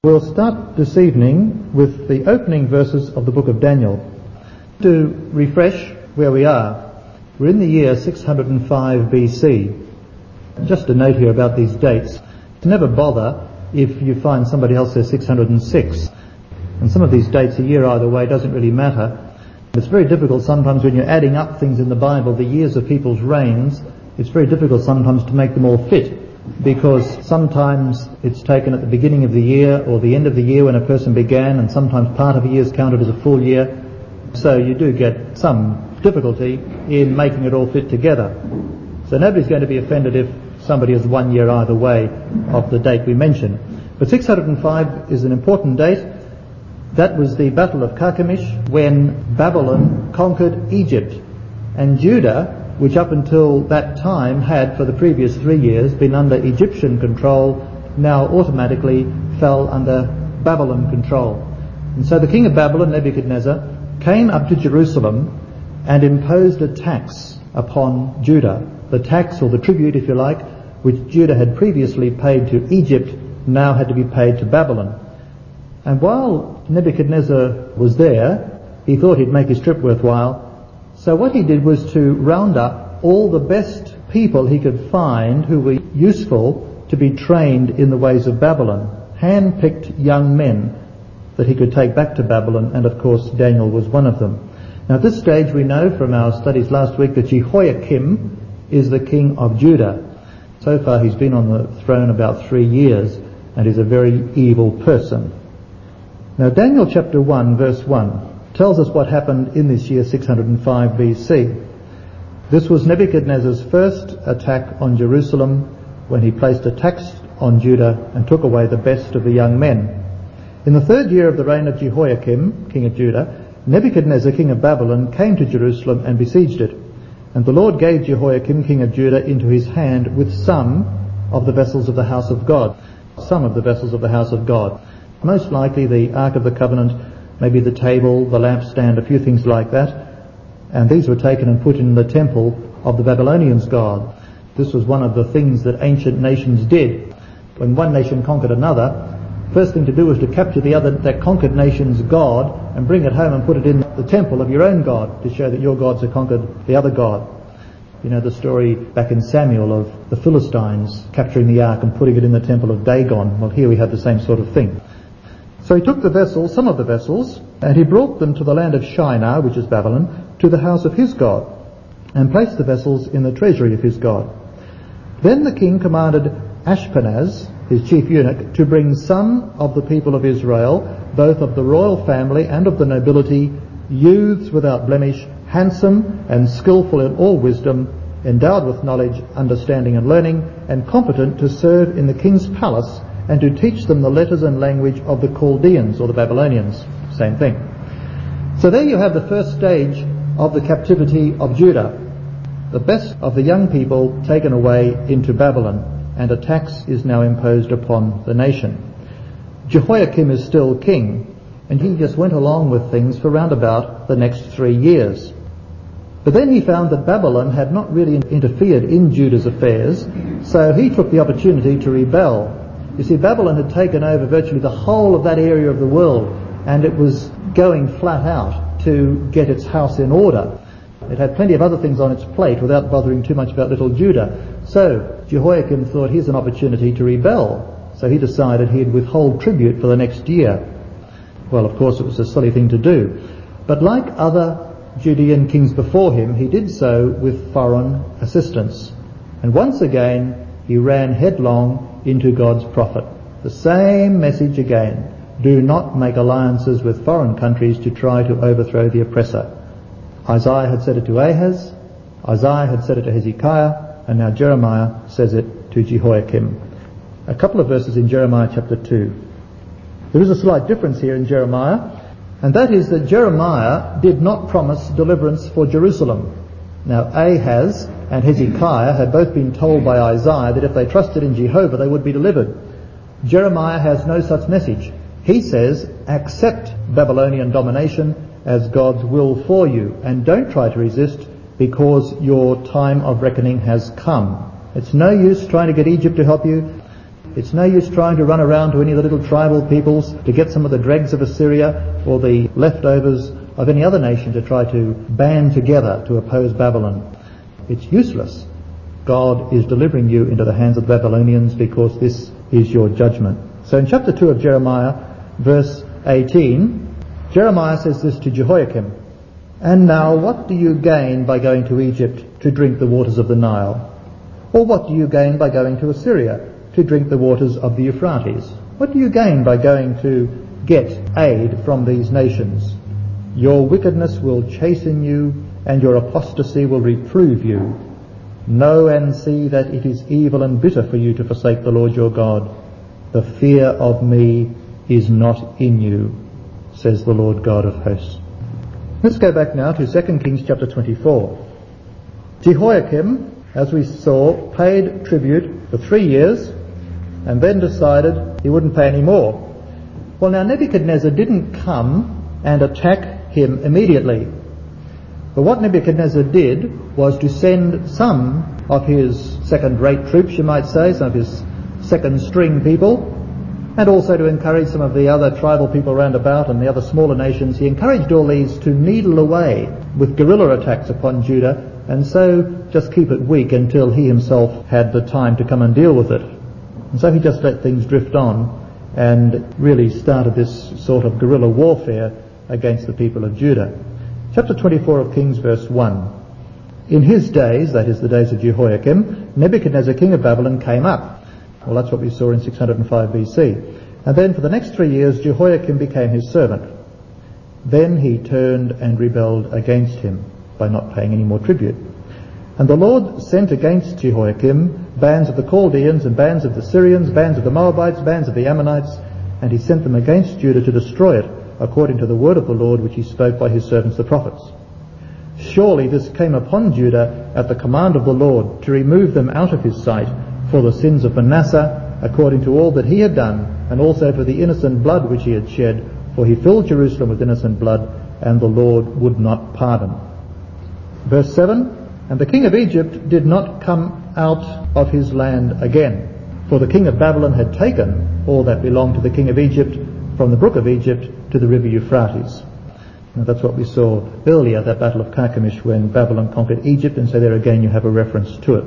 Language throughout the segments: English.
We'll start this evening with the opening verses of the book of Daniel. To refresh where we are, we're in the year 605 BC. Just a note here about these dates. Never bother if you find somebody else says 606. And some of these dates, a year either way, doesn't really matter. It's very difficult sometimes when you're adding up things in the Bible, the years of people's reigns, it's very difficult sometimes to make them all fit. Because sometimes it's taken at the beginning of the year or the end of the year when a person began, and sometimes part of a year is counted as a full year. So you do get some difficulty in making it all fit together. So nobody's going to be offended if somebody is 1 year either way of the date we mentioned. But 605 is an important date. That was the Battle of Carchemish when Babylon conquered Egypt. And Judah, which up until that time had for the previous 3 years been under Egyptian control, now automatically fell under Babylon control. And so the king of Babylon, Nebuchadnezzar, came up to Jerusalem and imposed a tax upon Judah. The tax, or the tribute if you like, which Judah had previously paid to Egypt, now had to be paid to Babylon. And while Nebuchadnezzar was there, he thought he'd make his trip worthwhile. So what he did was to round up all the best people he could find who were useful to be trained in the ways of Babylon. Hand-picked young men that he could take back to Babylon, and of course Daniel was one of them. Now at this stage we know from our studies last week that Jehoiakim is the king of Judah. So far he's been on the throne about 3 years and is a very evil person. Now Daniel chapter 1 verse 1 tells us what happened in this year 605 BC. This was Nebuchadnezzar's first attack on Jerusalem when he placed a tax on Judah and took away the best of the young men. In the 3rd year of the reign of Jehoiakim, king of Judah, Nebuchadnezzar, king of Babylon, came to Jerusalem and besieged it. And the Lord gave Jehoiakim, king of Judah, into his hand with some of the vessels of the house of God. Some of the vessels of the house of God. Most likely the Ark of the Covenant, maybe the table, the lampstand, a few things like that. And these were taken and put in the temple of the Babylonians' god. This was one of the things that ancient nations did. When one nation conquered another, first thing to do was to capture that conquered nation's god and bring it home and put it in the temple of your own god to show that your gods had conquered the other god. You know the story back in Samuel of the Philistines capturing the ark and putting it in the temple of Dagon. Well, here we have the same sort of thing. So he took the vessels, some of the vessels, and he brought them to the land of Shinar, which is Babylon, to the house of his god, and placed the vessels in the treasury of his god. Then the king commanded Ashpenaz, his chief eunuch, to bring some of the people of Israel, both of the royal family and of the nobility, youths without blemish, handsome and skillful in all wisdom, endowed with knowledge, understanding and learning, and competent to serve in the king's palace, and to teach them the letters and language of the Chaldeans or the Babylonians. Same thing. So there you have the first stage of the captivity of Judah. The best of the young people taken away into Babylon, and a tax is now imposed upon the nation. Jehoiakim is still king, and he just went along with things for round about the next 3 years. But then he found that Babylon had not really interfered in Judah's affairs, so he took the opportunity to rebel. You see, Babylon had taken over virtually the whole of that area of the world, and it was going flat out to get its house in order. It had plenty of other things on its plate without bothering too much about little Judah. So Jehoiakim thought, here's an opportunity to rebel. So he decided he'd withhold tribute for the next year. Well, of course, it was a silly thing to do. But like other Judean kings before him, he did so with foreign assistance. And once again, he ran headlong into God's prophet. The same message again. Do not make alliances with foreign countries to try to overthrow the oppressor. Isaiah had said it to Ahaz, Isaiah had said it to Hezekiah, and now Jeremiah says it to Jehoiakim. A couple of verses in Jeremiah chapter 2. There is a slight difference here in Jeremiah, and that is that Jeremiah did not promise deliverance for Jerusalem. Now Ahaz and Hezekiah had both been told by Isaiah that if they trusted in Jehovah they would be delivered. Jeremiah has no such message. He says, accept Babylonian domination as God's will for you, and don't try to resist because your time of reckoning has come. It's no use trying to get Egypt to help you. It's no use trying to run around to any of the little tribal peoples to get some of the dregs of Assyria or the leftovers of any other nation to try to band together to oppose Babylon. It's useless. God is delivering you into the hands of the Babylonians because this is your judgment. So in chapter 2 of Jeremiah, verse 18, Jeremiah says this to Jehoiakim, "And now what do you gain by going to Egypt to drink the waters of the Nile? Or what do you gain by going to Assyria to drink the waters of the Euphrates? What do you gain by going to get aid from these nations? Your wickedness will chasten you, and your apostasy will reprove you. Know and see that it is evil and bitter for you to forsake the Lord your God. The fear of me is not in you, says the Lord God of hosts." Let's go back now to 2 Kings chapter 24. Jehoiakim, as we saw, paid tribute for 3 years and then decided he wouldn't pay any more. Well, now Nebuchadnezzar didn't come and attack him immediately. But what Nebuchadnezzar did was to send some of his second-rate troops, you might say, some of his second-string people, and also to encourage some of the other tribal people round about and the other smaller nations. He encouraged all these to needle away with guerrilla attacks upon Judah, and so just keep it weak until he himself had the time to come and deal with it. And so he just let things drift on and really started this sort of guerrilla warfare against the people of Judah. Chapter 24 of Kings, verse 1. "In his days," that is the days of Jehoiakim, "Nebuchadnezzar king of Babylon came up." Well, that's what we saw in 605 BC. "And then for the next 3 years Jehoiakim became his servant. Then he turned and rebelled against him by not paying any more tribute. And the Lord sent against Jehoiakim bands of the Chaldeans and bands of the Syrians, bands of the Moabites, bands of the Ammonites, and he sent them against Judah to destroy it, according to the word of the Lord which he spoke by his servants the prophets. Surely this came upon Judah at the command of the Lord to remove them out of his sight for the sins of Manasseh, according to all that he had done, and also for the innocent blood which he had shed, for he filled Jerusalem with innocent blood, and the Lord would not pardon." Verse 7, "And the king of Egypt did not come out of his land again, for the king of Babylon had taken all that belonged to the king of Egypt from the brook of Egypt to the river Euphrates." Now that's what we saw earlier, that battle of Carchemish, when Babylon conquered Egypt, and so there again you have a reference to it.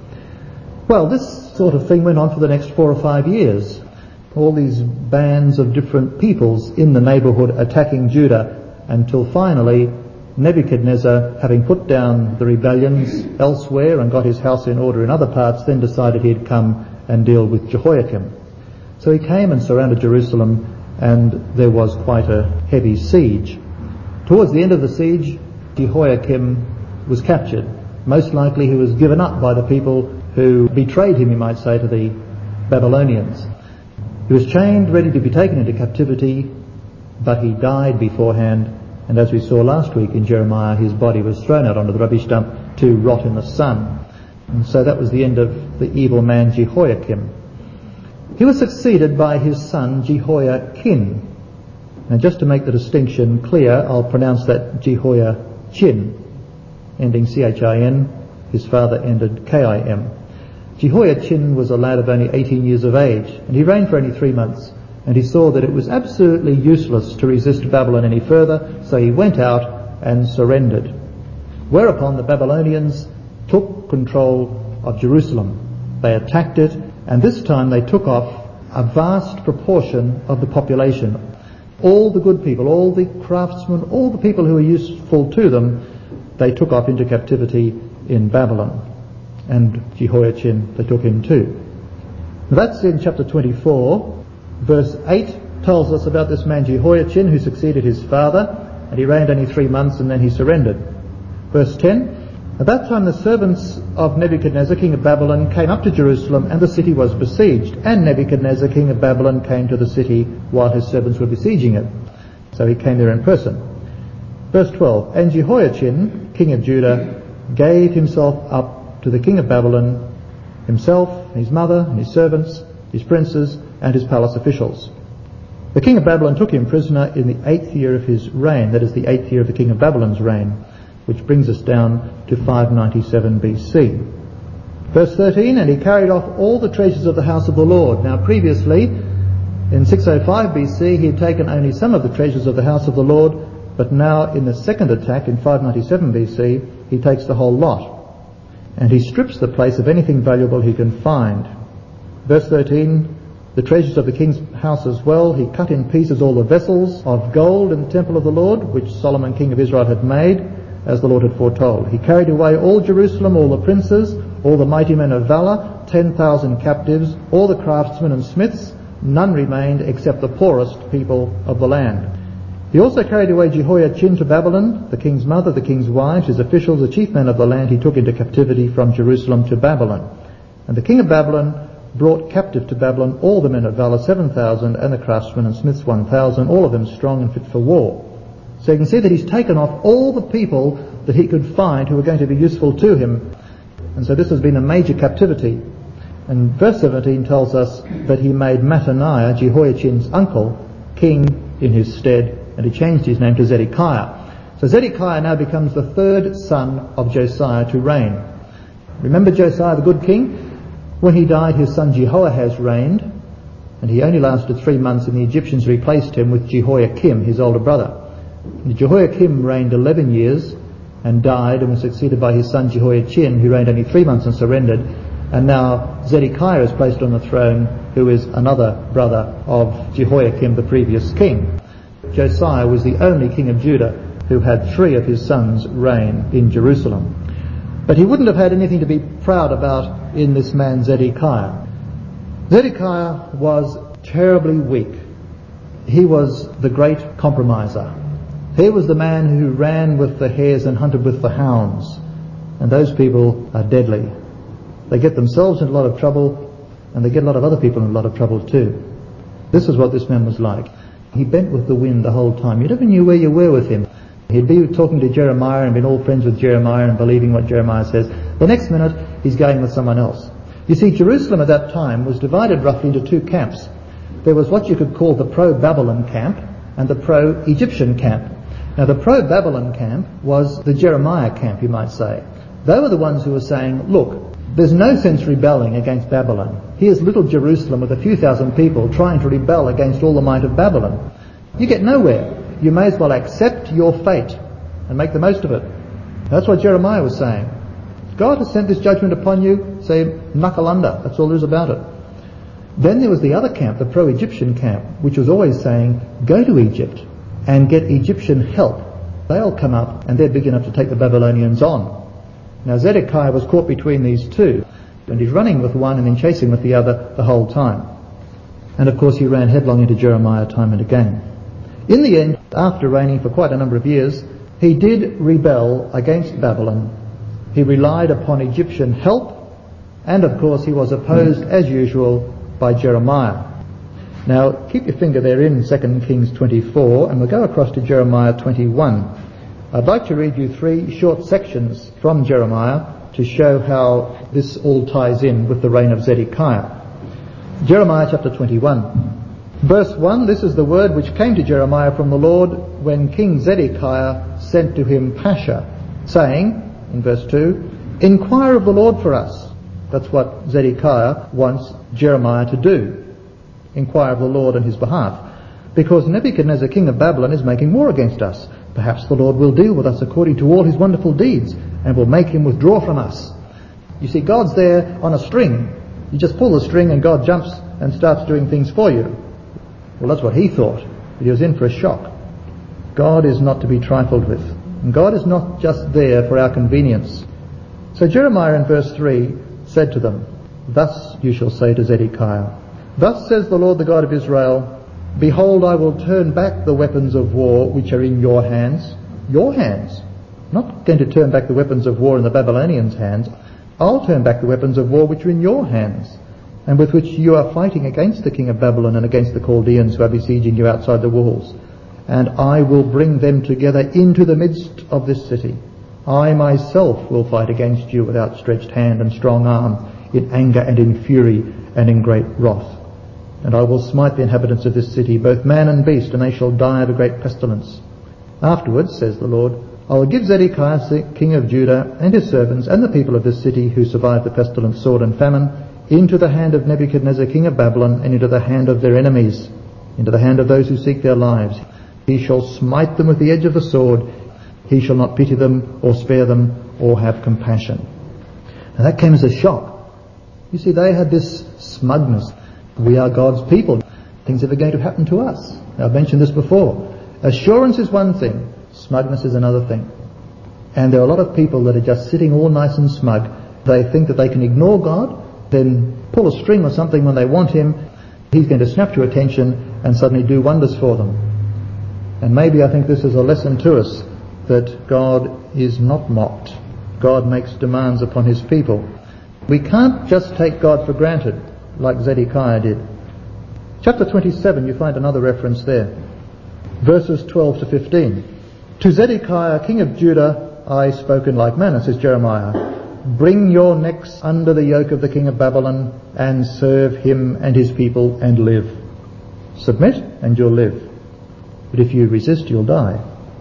Well, this sort of thing went on for the next 4 or 5 years. All these bands of different peoples in the neighbourhood attacking Judah, until finally Nebuchadnezzar, having put down the rebellions elsewhere and got his house in order in other parts, then decided he'd come and deal with Jehoiakim. So he came and surrounded Jerusalem, and there was quite a heavy siege. Towards the end of the siege, Jehoiakim was captured. Most likely he was given up by the people who betrayed him, you might say, to the Babylonians. He was chained, ready to be taken into captivity, but he died beforehand, and as we saw last week in Jeremiah, his body was thrown out onto the rubbish dump to rot in the sun. And so that was the end of the evil man Jehoiakim. He was succeeded by his son Jehoiachin. Now just to make the distinction clear, I'll pronounce that Jehoiachin, ending C-H-I-N. His father ended K-I-M. Jehoiachin was a lad of only 18 years of age, and he reigned for only 3 months, and he saw that it was absolutely useless to resist Babylon any further, so he went out and surrendered. Whereupon the Babylonians took control of Jerusalem. They attacked it, and this time they took off a vast proportion of the population. All the good people, all the craftsmen, all the people who were useful to them, they took off into captivity in Babylon. And Jehoiachin, they took him too. That's in chapter 24. Verse 8 tells us about this man Jehoiachin, who succeeded his father, and he reigned only 3 months, and then he surrendered. Verse 10, "At that time the servants of Nebuchadnezzar king of Babylon came up to Jerusalem, and the city was besieged, and Nebuchadnezzar king of Babylon came to the city while his servants were besieging it." So he came there in person. Verse 12, "And Jehoiachin king of Judah gave himself up to the king of Babylon, himself, his mother, and his servants, his princes, and his palace officials. The king of Babylon took him prisoner in the 8th year of his reign," that is the 8th year of the king of Babylon's reign, which brings us down to 597 BC. Verse 13, and he carried off all the treasures of the house of the Lord. Now previously, in 605 BC, he had taken only some of the treasures of the house of the Lord, but now in the second attack in 597 BC, he takes the whole lot. And he strips the place of anything valuable he can find. Verse 13, the treasures of the king's house as well. He cut in pieces all the vessels of gold in the temple of the Lord, which Solomon king of Israel had made, as the Lord had foretold. He carried away all Jerusalem, all the princes, all the mighty men of valour, 10,000 captives, all the craftsmen and smiths. None remained except the poorest people of the land. He also carried away Jehoiachin to Babylon, the king's mother, the king's wives, his officials, the chief men of the land he took into captivity from Jerusalem to Babylon. And the king of Babylon brought captive to Babylon all the men of valour, 7,000, and the craftsmen and smiths 1,000, all of them strong and fit for war. So you can see that he's taken off all the people that he could find who were going to be useful to him. And so this has been a major captivity. And verse 17 tells us that he made Mattaniah, Jehoiachin's uncle, king in his stead, and he changed his name to Zedekiah. So Zedekiah now becomes the third son of Josiah to reign. Remember Josiah, the good king? When he died, his son Jehoahaz reigned, and he only lasted 3 months, and the Egyptians replaced him with Jehoiakim, his older brother. And Jehoiakim reigned 11 years and died, and was succeeded by his son Jehoiachin, who reigned only 3 months and surrendered. And now Zedekiah is placed on the throne, who is another brother of Jehoiakim, the previous king. Josiah was the only king of Judah who had 3 of his sons reign in Jerusalem. But he wouldn't have had anything to be proud about in this man Zedekiah. Zedekiah was terribly weak. He was the great compromiser. He was the man who ran with the hares and hunted with the hounds. And those people are deadly. They get themselves in a lot of trouble, and they get a lot of other people in a lot of trouble too. This is what this man was like. He bent with the wind the whole time. You never knew where you were with him. He'd be talking to Jeremiah and been all friends with Jeremiah and believing what Jeremiah says. The next minute, he's going with someone else. You see, Jerusalem at that time was divided roughly into 2 camps. There was what you could call the pro-Babylon camp and the pro-Egyptian camp. Now, the pro-Babylon camp was the Jeremiah camp, you might say. They were the ones who were saying, look, there's no sense rebelling against Babylon. Here's little Jerusalem with a few thousand people trying to rebel against all the might of Babylon. You get nowhere. You may as well accept your fate and make the most of it. That's what Jeremiah was saying. God has sent this judgment upon you, say, knuckle under. That's all there is about it. Then there was the other camp, the pro-Egyptian camp, which was always saying, go to Egypt and get Egyptian help. They'll come up and they're big enough to take the Babylonians on. Now Zedekiah was caught between these two, and he's running with one and then chasing with the other the whole time. And of course he ran headlong into Jeremiah time and again. In the end, after reigning for quite a number of years, he did rebel against Babylon. He relied upon Egyptian help, and of course he was opposed as usual by Jeremiah. Now keep your finger there in 2 Kings 24, and we'll go across to Jeremiah 21. I'd like to read you 3 short sections from Jeremiah to show how this all ties in with the reign of Zedekiah. Jeremiah chapter 21. Verse 1, this is the word which came to Jeremiah from the Lord when King Zedekiah sent to him Pasha, saying, in verse 2, inquire of the Lord for us. That's what Zedekiah wants Jeremiah to do. Inquire of the Lord on his behalf. Because Nebuchadnezzar, king of Babylon, is making war against us. Perhaps the Lord will deal with us according to all his wonderful deeds, and will make him withdraw from us. You see, God's there on a string. You just pull the string and God jumps and starts doing things for you. Well, that's what he thought, but he was in for a shock. God is not to be trifled with. And God is not just there for our convenience. So Jeremiah in verse 3 said to them, thus you shall say to Zedekiah, thus says the Lord the God of Israel, behold, I will turn back the weapons of war which are in your hands. Your hands. I'm not going to turn back the weapons of war in the Babylonians' hands. I'll turn back the weapons of war which are in your hands, and with which you are fighting against the king of Babylon and against the Chaldeans who are besieging you outside the walls. And I will bring them together into the midst of this city. I myself will fight against you with outstretched hand and strong arm, in anger and in fury and in great wrath. And I will smite the inhabitants of this city, both man and beast, and they shall die of a great pestilence. Afterwards, says the Lord, I will give Zedekiah, king of Judah, and his servants, and the people of this city who survived the pestilence, sword, and famine, into the hand of Nebuchadnezzar, king of Babylon, and into the hand of their enemies, into the hand of those who seek their lives. He shall smite them with the edge of the sword. He shall not pity them, or spare them, or have compassion. Now that came as a shock. You see, they had this smugness. We are God's people. Things are going to happen to us. Now, I've mentioned this before. Assurance is one thing. Smugness is another thing. And there are a lot of people that are just sitting all nice and smug. They think that they can ignore God, then pull a string or something when they want Him. He's going to snap to attention and suddenly do wonders for them. And maybe I think this is a lesson to us, that God is not mocked. God makes demands upon His people. We can't just take God for granted like Zedekiah did. Chapter 27, you find another reference there. Verses 12 to 15. To Zedekiah, king of Judah, I spoken like manner, says Jeremiah. Bring your necks under the yoke of the king of Babylon, and serve him and his people, and live. Submit, and you'll live. But if you resist, you'll die.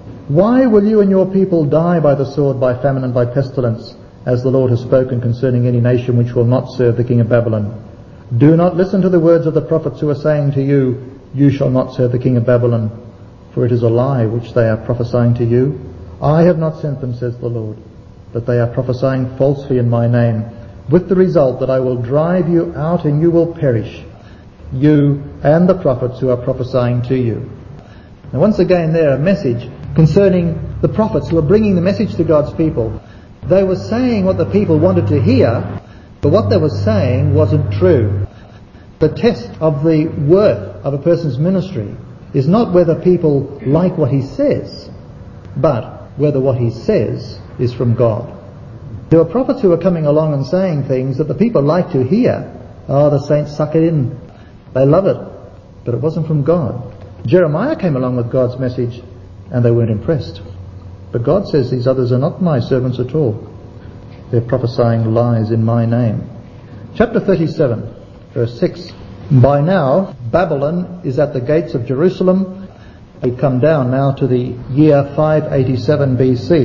Why will you and your people die by the sword, by famine, and by pestilence, as the Lord has spoken concerning any nation which will not serve the king of Babylon? Do not listen to the words of the prophets who are saying to you, you shall not serve the king of Babylon, for it is a lie which they are prophesying to you. I have not sent them, says the Lord, but they are prophesying falsely in my name, with the result that I will drive you out and you will perish, you and the prophets who are prophesying to you. Now once again there, a message concerning the prophets who are bringing the message to God's people. They were saying what the people wanted to hear, but what they were saying wasn't true. The test of the worth of a person's ministry is not whether people like what he says, but whether what he says is from God. There were prophets who were coming along and saying things that the people like to hear. Oh, the saints suck it in. They love it. But it wasn't from God. Jeremiah came along with God's message and they weren't impressed. But God says these others are not my servants at all. They're prophesying lies in my name. Chapter 37, verse 6. By now, Babylon is at the gates of Jerusalem. We come down now to the year 587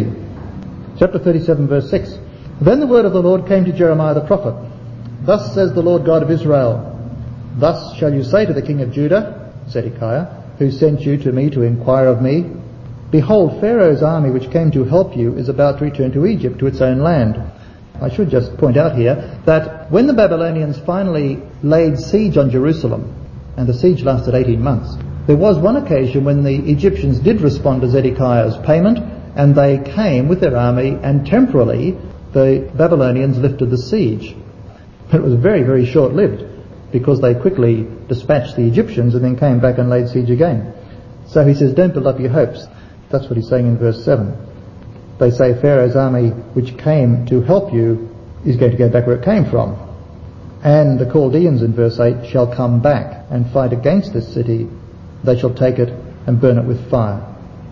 BC. Chapter 37, verse 6. Then the word of the Lord came to Jeremiah the prophet. Thus says the Lord God of Israel, thus shall you say to the king of Judah, Zedekiah, who sent you to me to inquire of me, behold, Pharaoh's army which came to help you is about to return to Egypt, to its own land. I should just point out here that when the Babylonians finally laid siege on Jerusalem, and the siege lasted 18 months, there was one occasion when the Egyptians did respond to Zedekiah's payment, and they came with their army, and temporarily the Babylonians lifted the siege. But it was very, very short-lived, because they quickly dispatched the Egyptians and then came back and laid siege again. So he says, don't build up your hopes. That's what he's saying in verse 7. They say Pharaoh's army which came to help you is going to go back where it came from. And the Chaldeans in verse 8 shall come back and fight against this city. They shall take it and burn it with fire.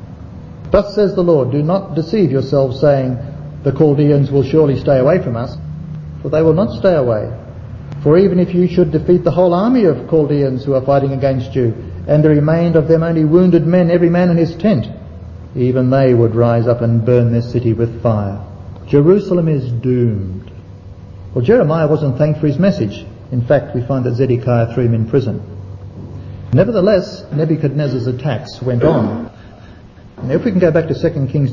Thus says the Lord, do not deceive yourselves saying, the Chaldeans will surely stay away from us, for they will not stay away. For even if you should defeat the whole army of Chaldeans who are fighting against you, and there remained of them only wounded men, every man in his tent, even they would rise up and burn this city with fire. Jerusalem is doomed. Well, Jeremiah wasn't thanked for his message. In fact, we find that Zedekiah threw him in prison. Nevertheless, Nebuchadnezzar's attacks went on. Now, if we can go back to 2 Kings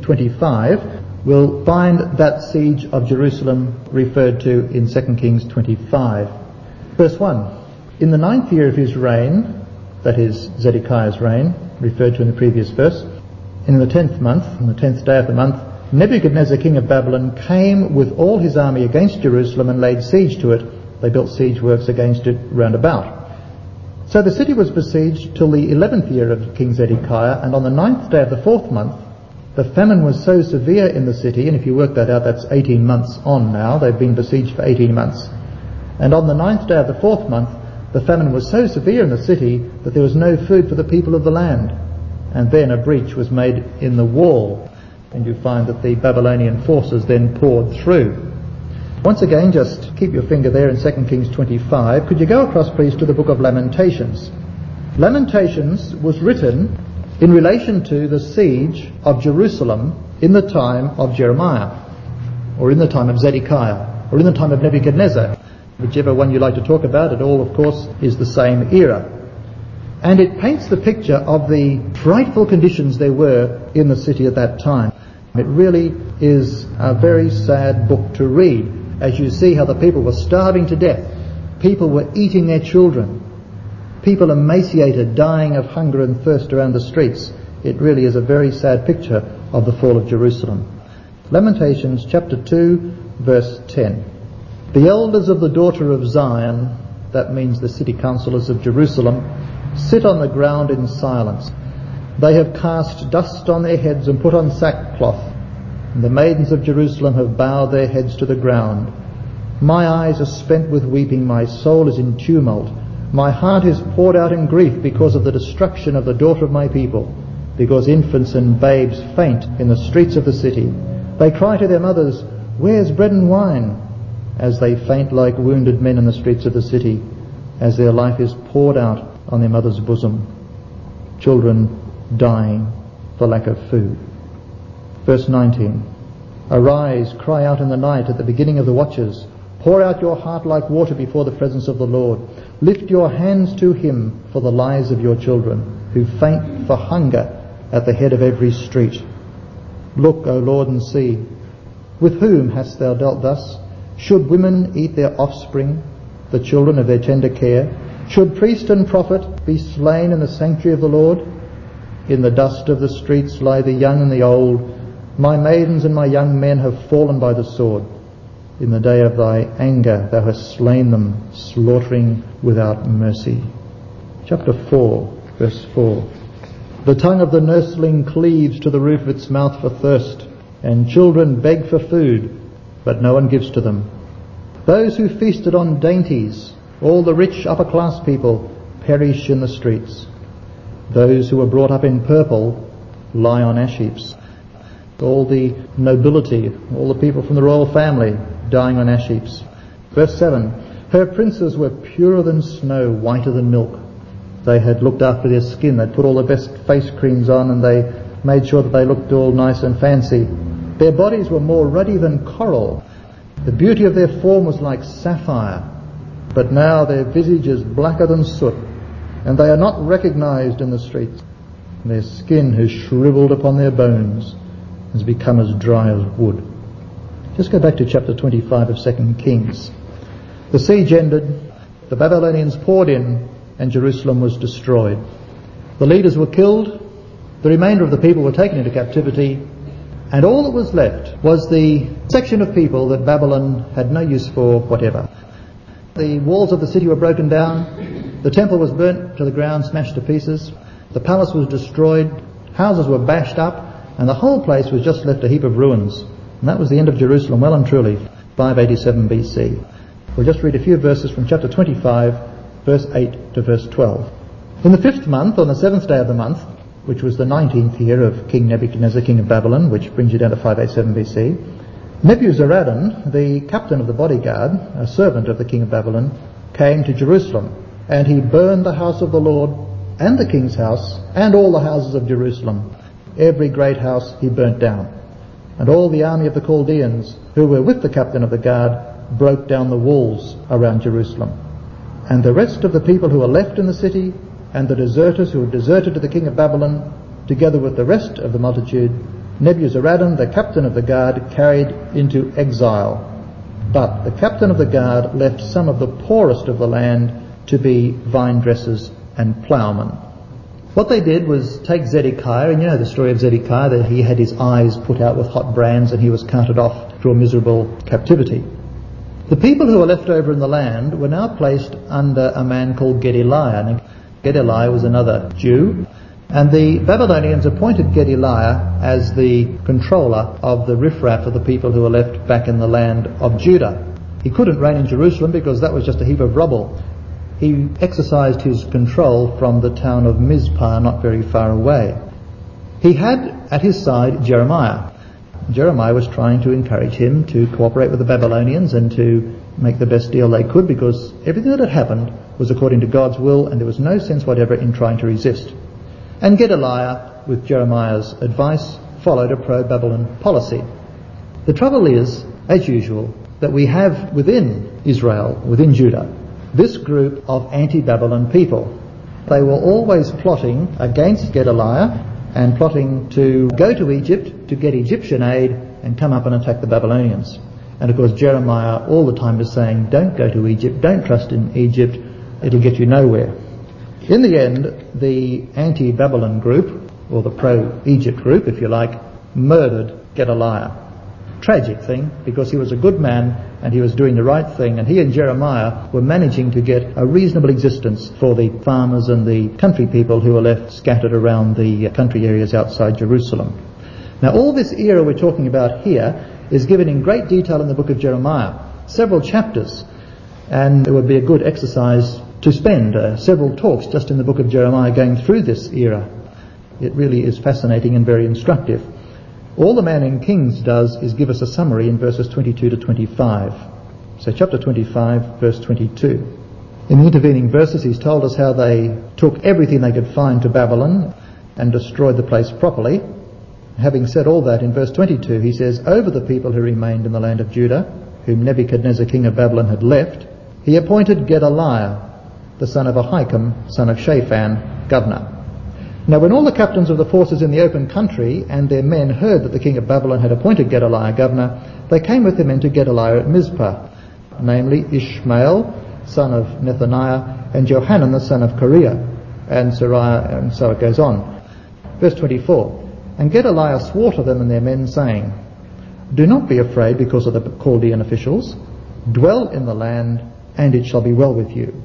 25, we'll find that siege of Jerusalem referred to in 2 Kings 25. Verse 1. In the 9th year of his reign, that is Zedekiah's reign, referred to in the previous verse, in the 10th month, on the 10th day of the month, Nebuchadnezzar king of Babylon came with all his army against Jerusalem and laid siege to it. They built siege works against it round about. So the city was besieged till the 11th year of King Zedekiah, and on the 9th day of the 4th month, the famine was so severe in the city, and if you work that out, that's 18 months on now. They've been besieged for 18 months. And on the 9th day of the 4th month, the famine was so severe in the city that there was no food for the people of the land. And then a breach was made in the wall, and you find that the Babylonian forces then poured through. Once again, just keep your finger there in 2 Kings 25. Could you go across, please, to the book of Lamentations? Lamentations was written in relation to the siege of Jerusalem in the time of Jeremiah, or in the time of Zedekiah, or in the time of Nebuchadnezzar. Whichever one you like to talk about, it all, of course, is the same era. And it paints the picture of the frightful conditions there were in the city at that time. It really is a very sad book to read, as you see how the people were starving to death. People were eating their children. People emaciated, dying of hunger and thirst around the streets. It really is a very sad picture of the fall of Jerusalem. Lamentations chapter 2, verse 10. The elders of the daughter of Zion, that means the city councillors of Jerusalem, sit on the ground in silence. They have cast dust on their heads and put on sackcloth, and the maidens of Jerusalem have bowed their heads to the ground. My eyes are spent with weeping, my soul is in tumult. My heart is poured out in grief because of the destruction of the daughter of my people, because infants and babes faint in the streets of the city. They cry to their mothers, "Where's bread and wine?" as they faint like wounded men in the streets of the city, as their life is poured out on their mother's bosom. Children dying for lack of food. Verse 19. Arise, cry out in the night at the beginning of the watches. Pour out your heart like water before the presence of the Lord. Lift your hands to him for the lives of your children, who faint for hunger at the head of every street. Look, O Lord, and see. With whom hast thou dealt thus? Should women eat their offspring, the children of their tender care? Should priest and prophet be slain in the sanctuary of the Lord? In the dust of the streets lie the young and the old. My maidens and my young men have fallen by the sword. In the day of thy anger thou hast slain them, slaughtering without mercy. Chapter 4, verse 4. The tongue of the nursling cleaves to the roof of its mouth for thirst, and children beg for food, but no one gives to them. Those who feasted on dainties, all the rich upper-class people, perish in the streets. Those who were brought up in purple lie on ash heaps. All the nobility, all the people from the royal family, dying on ash heaps. Verse 7. Her princes were purer than snow, whiter than milk. They had looked after their skin. They'd put all the best face creams on, and they made sure that they looked all nice and fancy. Their bodies were more ruddy than coral. The beauty of their form was like sapphire. But now their visage is blacker than soot, and they are not recognized in the streets. Their skin has shriveled upon their bones, has become as dry as wood. Just go back to chapter 25 of 2 Kings. The siege ended, the Babylonians poured in, and Jerusalem was destroyed. The leaders were killed, the remainder of the people were taken into captivity, and all that was left was the section of people that Babylon had no use for whatever. The walls of the city were broken down, the temple was burnt to the ground, smashed to pieces, the palace was destroyed, houses were bashed up, and the whole place was just left a heap of ruins. And that was the end of Jerusalem, well and truly, 587 BC. We'll just read a few verses from chapter 25, verse 8 to verse 12. In the 5th month, on the 7th day of the month, which was the 19th year of King Nebuchadnezzar, king of Babylon, which brings you down to 587 BC, Nebuzaradan, the captain of the bodyguard, a servant of the king of Babylon, came to Jerusalem, and he burned the house of the Lord, and the king's house, and all the houses of Jerusalem. Every great house he burnt down. And all the army of the Chaldeans, who were with the captain of the guard, broke down the walls around Jerusalem. And the rest of the people who were left in the city, and the deserters who had deserted to the king of Babylon, together with the rest of the multitude, Nebuzaradan, the captain of the guard, carried into exile. But the captain of the guard left some of the poorest of the land to be vine dressers and ploughmen. What they did was take Zedekiah, and you know the story of Zedekiah, that he had his eyes put out with hot brands and he was carted off to a miserable captivity. The people who were left over in the land were now placed under a man called Gedaliah. And Gedaliah was another Jew, and the Babylonians appointed Gedaliah as the controller of the riffraff of the people who were left back in the land of Judah. He couldn't reign in Jerusalem because that was just a heap of rubble. He exercised his control from the town of Mizpah, not very far away. He had at his side Jeremiah. Jeremiah was trying to encourage him to cooperate with the Babylonians and to make the best deal they could, because everything that had happened was according to God's will, and there was no sense whatever in trying to resist. And Gedaliah, with Jeremiah's advice, followed a pro-Babylon policy. The trouble is, as usual, that we have within Israel, within Judah, this group of anti-Babylon people. They were always plotting against Gedaliah and plotting to go to Egypt to get Egyptian aid and come up and attack the Babylonians. And of course Jeremiah all the time is saying, don't go to Egypt, don't trust in Egypt, it'll get you nowhere. In the end, the anti-Babylon group, or the pro-Egypt group if you like, murdered Gedaliah. Tragic thing, because he was a good man and he was doing the right thing, and he and Jeremiah were managing to get a reasonable existence for the farmers and the country people who were left scattered around the country areas outside Jerusalem. Now all this era we're talking about here is given in great detail in the book of Jeremiah, several chapters, and it would be a good exercise to spend several talks just in the book of Jeremiah going through this era. It really is fascinating and very instructive. All the man in Kings does is give us a summary in verses 22 to 25. So chapter 25, verse 22. In the intervening verses he's told us how they took everything they could find to Babylon and destroyed the place properly. Having said all that, in verse 22 he says, over the people who remained in the land of Judah, whom Nebuchadnezzar king of Babylon had left, he appointed Gedaliah, the son of Ahikam, son of Shaphan, governor. Now when all the captains of the forces in the open country and their men heard that the king of Babylon had appointed Gedaliah governor, they came with him into Gedaliah at Mizpah, namely Ishmael, son of Nethaniah, and Johanan, the son of Kareah, and Sariah, and so it goes on. Verse 24, and Gedaliah swore to them and their men, saying, do not be afraid because of the Chaldean officials. Dwell in the land, and it shall be well with you.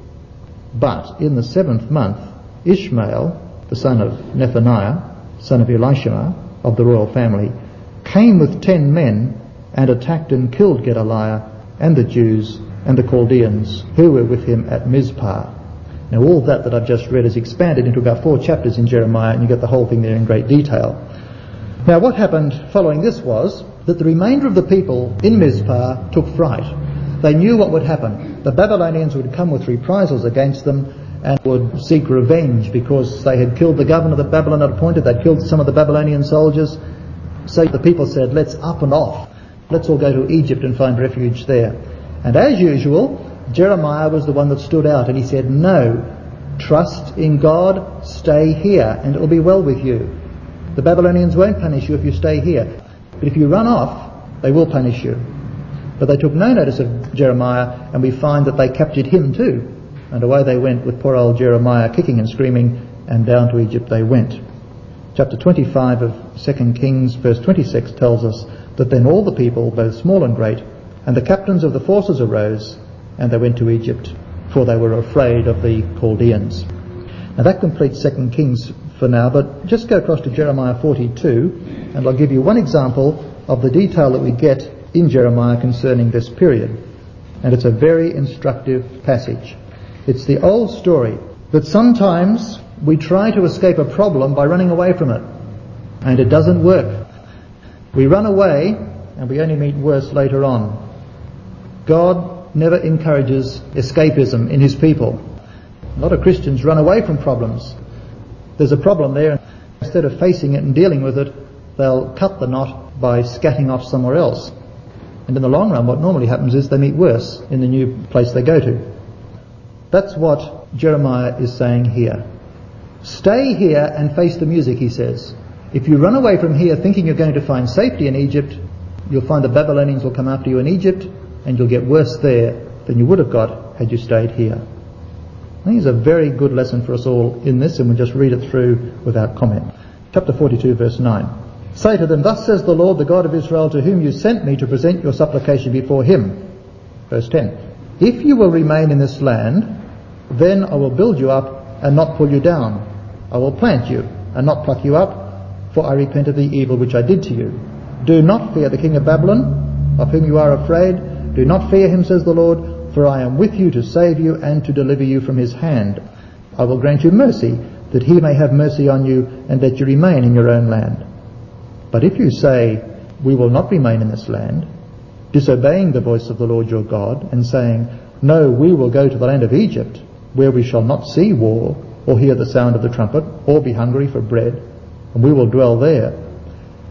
But in the 7th month, Ishmael, the son of Nethaniah, son of Elishama, of the royal family, came with 10 men and attacked and killed Gedaliah and the Jews and the Chaldeans who were with him at Mizpah. Now all that I've just read is expanded into about 4 chapters in Jeremiah, and you get the whole thing there in great detail. Now what happened following this was that the remainder of the people in Mizpah took fright. They knew what would happen. The Babylonians would come with reprisals against them and would seek revenge because they had killed the governor that Babylon had appointed. They'd killed some of the Babylonian soldiers. So the people said, let's up and off. Let's all go to Egypt and find refuge there. And as usual, Jeremiah was the one that stood out, and he said, no, trust in God, stay here, and it will be well with you. The Babylonians won't punish you if you stay here. But if you run off, they will punish you. But they took no notice of Jeremiah, and we find that they captured him too. And away they went with poor old Jeremiah kicking and screaming, and down to Egypt they went. Chapter 25 of 2 Kings, verse 26 tells us that then all the people, both small and great, and the captains of the forces arose, and they went to Egypt, for they were afraid of the Chaldeans. Now that completes 2 Kings for now, but just go across to Jeremiah 42, and I'll give you one example of the detail that we get in Jeremiah concerning this period. And it's a very instructive passage. It's the old story that sometimes we try to escape a problem by running away from it, and it doesn't work. We run away and we only meet worse later on. God never encourages escapism in his people. A lot of Christians run away from problems. There's a problem there, and instead of facing it and dealing with it, they'll cut the knot by scatting off somewhere else. And in the long run, what normally happens is they meet worse in the new place they go to. That's what Jeremiah is saying here. Stay here and face the music, he says. If you run away from here thinking you're going to find safety in Egypt, you'll find the Babylonians will come after you in Egypt, and you'll get worse there than you would have got had you stayed here. I think it's a very good lesson for us all in this, and we'll just read it through without comment. Chapter 42, verse 9. Say to them, thus says the Lord, the God of Israel, to whom you sent me to present your supplication before him. Verse 10. If you will remain in this land, then I will build you up and not pull you down. I will plant you and not pluck you up, for I repent of the evil which I did to you. Do not fear the king of Babylon, of whom you are afraid. Do not fear him, says the Lord, for I am with you to save you and to deliver you from his hand. I will grant you mercy, that he may have mercy on you, and let you remain in your own land. But if you say, we will not remain in this land, disobeying the voice of the Lord your God, and saying, no, we will go to the land of Egypt, where we shall not see war, or hear the sound of the trumpet, or be hungry for bread, and we will dwell there,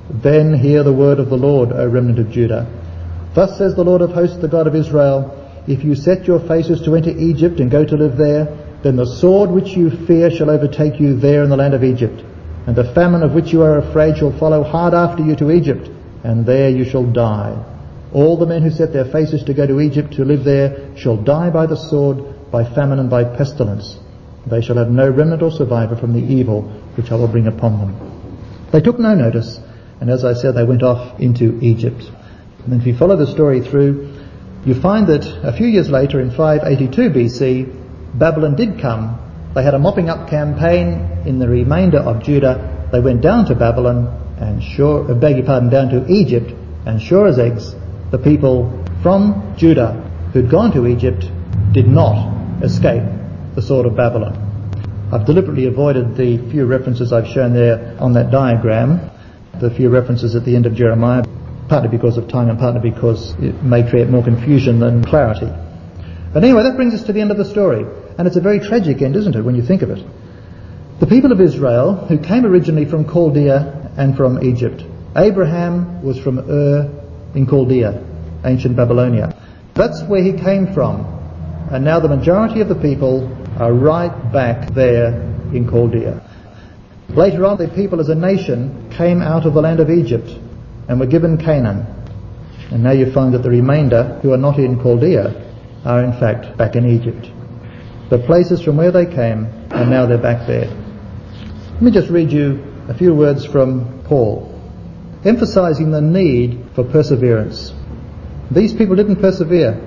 Then hear the word of the Lord, O remnant of Judah. Thus says the Lord of hosts, the God of Israel, if you set your faces to enter Egypt and go to live there, then the sword which you fear shall overtake you there in the land of Egypt, and the famine of which you are afraid shall follow hard after you to Egypt, and there you shall die. All the men who set their faces to go to Egypt to live there shall die by the sword, by famine and by pestilence. They shall have no remnant or survivor from the evil which I will bring upon them. They took no notice, and as I said, they went off into Egypt. And then if you follow the story through, you find that a few years later, in 582 BC, Babylon did come. They had a mopping up campaign in the remainder of Judah. They went down to Babylon, and down to Egypt, and sure as eggs, the people from Judah who'd gone to Egypt did not escape the sword of Babylon. I've deliberately avoided the few references I've shown there on that diagram, the few references at the end of Jeremiah, partly because of time and partly because it may create more confusion than clarity. But anyway, that brings us to the end of the story, and it's a very tragic end, isn't it, when you think of it? The people of Israel, who came originally from Chaldea and from Egypt. Abraham was from Ur in Chaldea, ancient Babylonia. That's where he came from, and now the majority of the people are right back there in Chaldea. Later on, the people as a nation came out of the land of Egypt and were given Canaan. And now you find that the remainder, who are not in Chaldea, are in fact back in Egypt. The places from where they came, and now they're back there. Let me just read you a few words from Paul, emphasizing the need for perseverance. These people didn't persevere.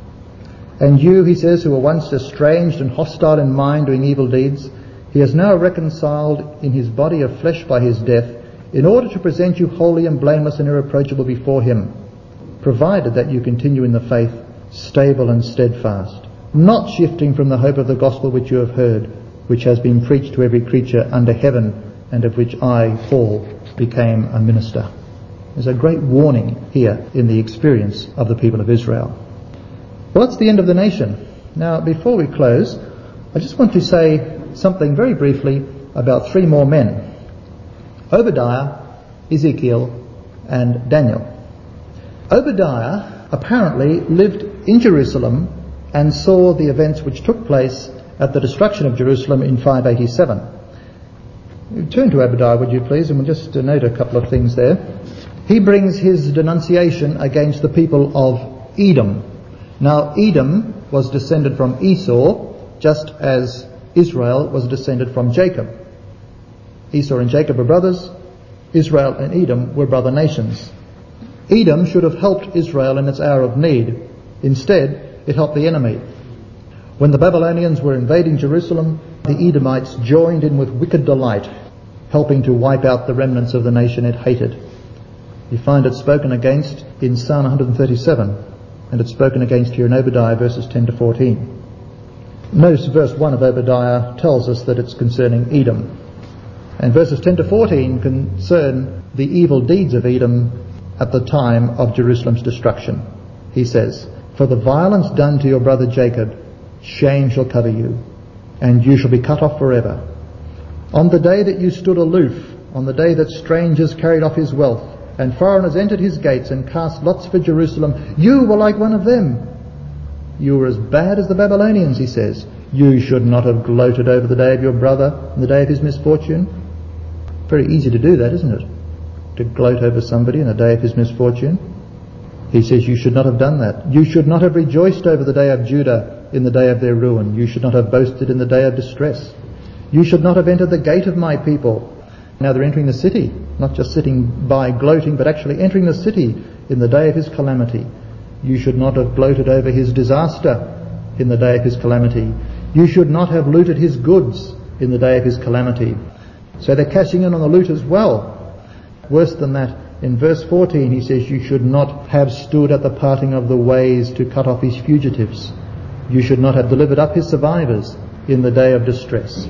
And you, he says, who were once estranged and hostile in mind, doing evil deeds, he has now reconciled in his body of flesh by his death, in order to present you holy and blameless and irreproachable before him, provided that you continue in the faith, stable and steadfast, not shifting from the hope of the gospel which you have heard, which has been preached to every creature under heaven, and of which I, Paul, became a minister. There's a great warning here in the experience of the people of Israel. Well, that's the end of the nation. Now, before we close, I just want to say something very briefly about three more men: Obadiah, Ezekiel, and Daniel. Obadiah apparently lived in Jerusalem and saw the events which took place at the destruction of Jerusalem in 587. Turn to Obadiah, would you please, and we'll just note a couple of things there. He brings his denunciation against the people of Edom. Now, Edom was descended from Esau, just as Israel was descended from Jacob. Esau and Jacob were brothers. Israel and Edom were brother nations. Edom should have helped Israel in its hour of need. Instead, it helped the enemy. When the Babylonians were invading Jerusalem, the Edomites joined in with wicked delight, helping to wipe out the remnants of the nation it hated. You find it spoken against in Psalm 137, and it's spoken against here in Obadiah verses 10 to 14. Notice verse 1 of Obadiah tells us that it's concerning Edom. And verses 10 to 14 concern the evil deeds of Edom at the time of Jerusalem's destruction. He says, "For the violence done to your brother Jacob, shame shall cover you, and you shall be cut off forever. On the day that you stood aloof, on the day that strangers carried off his wealth, and foreigners entered his gates and cast lots for Jerusalem, you were like one of them. You were as bad as the Babylonians," he says. "You should not have gloated over the day of your brother and the day of his misfortune." Very easy to do that, isn't it? To gloat over somebody in the day of his misfortune. He says you should not have done that. You should not have rejoiced over the day of Judah in the day of their ruin. You should not have boasted in the day of distress. You should not have entered the gate of my people. Now they're entering the city, not just sitting by gloating, but actually entering the city in the day of his calamity. You should not have gloated over his disaster in the day of his calamity. You should not have looted his goods in the day of his calamity. So they're cashing in on the loot as well. Worse than that, in verse 14 he says, you should not have stood at the parting of the ways to cut off his fugitives. You should not have delivered up his survivors in the day of distress.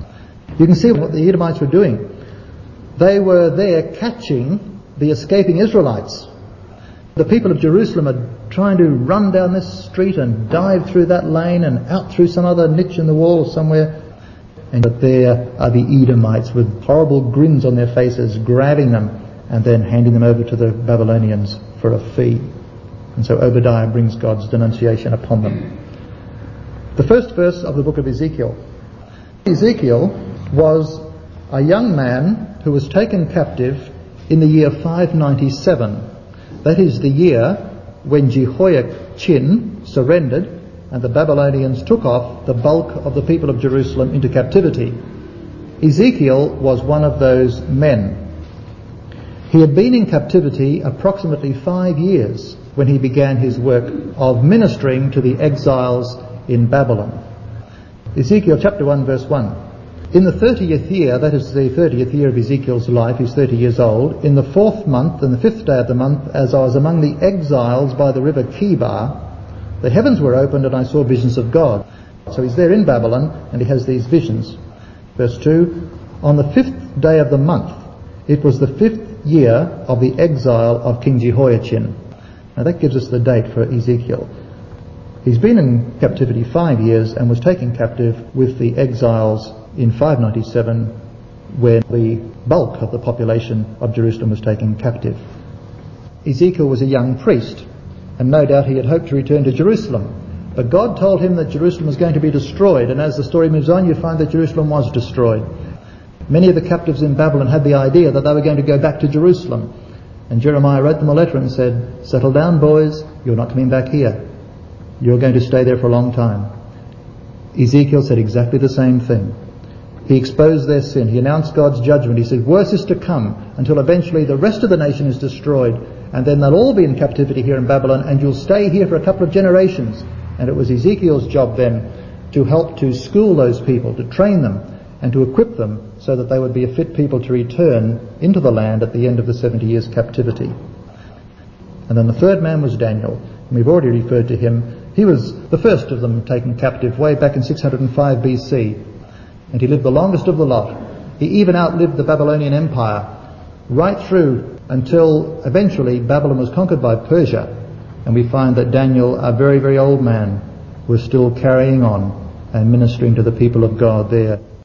You can see what the Edomites were doing. They were there catching the escaping Israelites. The people of Jerusalem are trying to run down this street and dive through that lane and out through some other niche in the wall somewhere. But there are the Edomites with horrible grins on their faces, grabbing them and then handing them over to the Babylonians for a fee. And so Obadiah brings God's denunciation upon them. The first verse of the book of Ezekiel. Ezekiel was a young man who was taken captive in the year 597. That is the year when Jehoiachin surrendered and the Babylonians took off the bulk of the people of Jerusalem into captivity. Ezekiel was one of those men. He had been in captivity approximately 5 years when he began his work of ministering to the exiles in Babylon. Ezekiel chapter 1 verse 1. In the 30th year, that is the 30th year of Ezekiel's life, he's 30 years old, in the 4th month and the 5th day of the month, as I was among the exiles by the river Chebar, the heavens were opened and I saw visions of God. So he's there in Babylon and he has these visions. Verse 2, on the 5th day of the month, it was the 5th year of the exile of King Jehoiachin. Now that gives us the date for Ezekiel. He's been in captivity 5 years and was taken captive with the exiles in 597 when the bulk of the population of Jerusalem was taken captive. Ezekiel was a young priest and no doubt he had hoped to return to Jerusalem. But God told him that Jerusalem was going to be destroyed, and as the story moves on you find that Jerusalem was destroyed. Many of the captives in Babylon had the idea that they were going to go back to Jerusalem. And Jeremiah wrote them a letter and said, settle down boys, you're not coming back here. You're going to stay there for a long time. Ezekiel said exactly the same thing. He exposed their sin. He announced God's judgment. He said, worse is to come until eventually the rest of the nation is destroyed, and then they'll all be in captivity here in Babylon, and you'll stay here for a couple of generations. And it was Ezekiel's job then to help to school those people, to train them, and to equip them so that they would be a fit people to return into the land at the end of the 70 years captivity. And then the third man was Daniel. And we've already referred to him. He was the first of them taken captive way back in 605 BC. And he lived the longest of the lot. He even outlived the Babylonian Empire right through until eventually Babylon was conquered by Persia. And we find that Daniel, a very, very old man, was still carrying on and ministering to the people of God there